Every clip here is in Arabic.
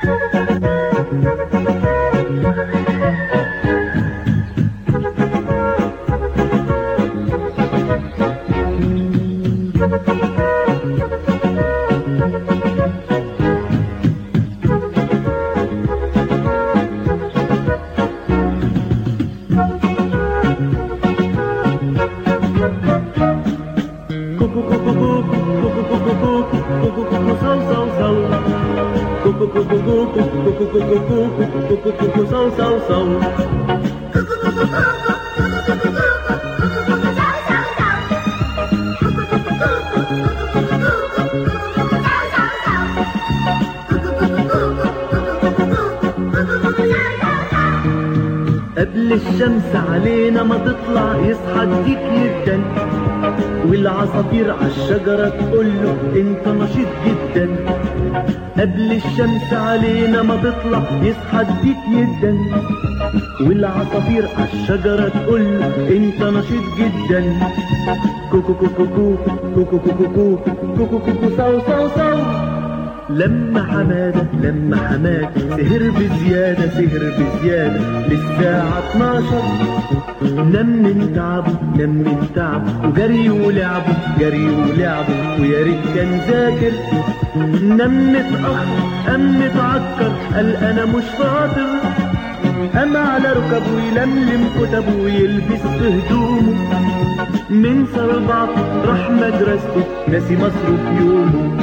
قبل الشمس علينا ما تطلع يصحى الديك جدا، والعصافير عالشجرة تقوله انت نشيط جدا. قبل الشمس علينا ما تطلع يصحى الديك جدا، والعصافير عالشجرة تقوله انت نشيط جدا. كوكو كوكو كوكو كوكو كوكو كوكو كوكو صو صو صو. لما حمادة سهر بزيادة للساعة 12. نم من تعبه وجري ولعبه ويا ريت كان ذاكر. نم متأخر قام متعكر قال انا مش فاطر، قام على ركبه يلملم كتبه ويلبس في هدومه. من صربعته راح مدرسته ناسي مصروف يومه.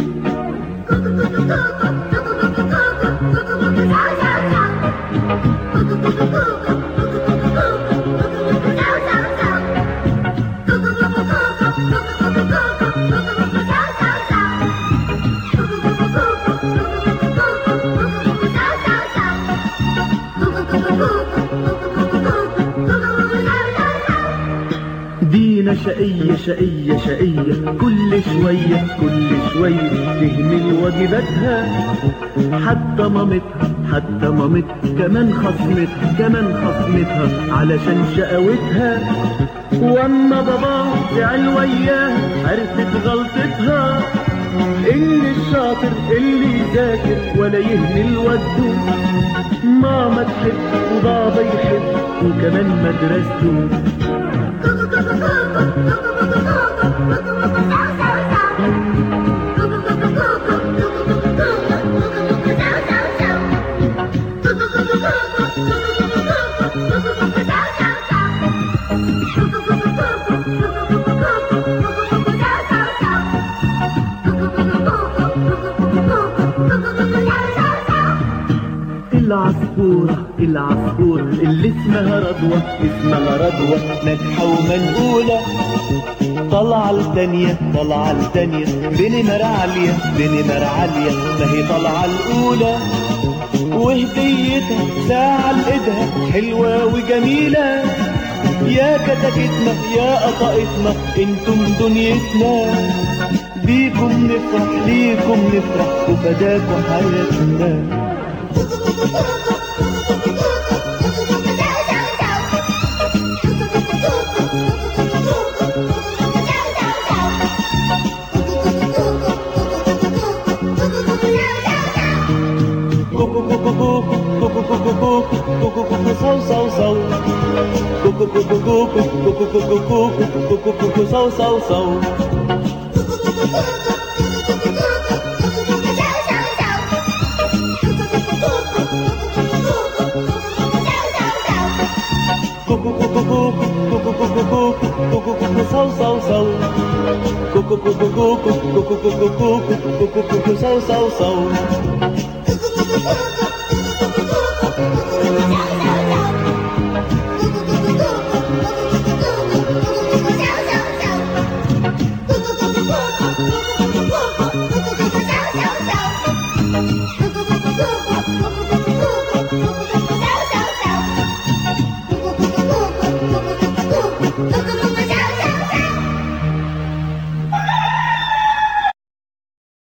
دينا شقية كل شوية تهمل واجباتها. حتى مامتها كمان خصمتها علشان شقاوتها. واما باباها زعل وياها عرفت غلطتها، ان الشاطر اللي يذاكر ولا يهمل وده. ماما تحب وبابا يحب وكمان مدرسته. العصفورة اللي اسمها رضوى ناجحة ومنقولة. طالعة التانية بنمر عالية ما هي طالعة الأولى. وهديتها ساعة لإيدها حلوة وجميلة. يا كتاكتنا يا قطاقتنا انتم دنيتنا. بيكم نفرح وفداكوا حياتنا. So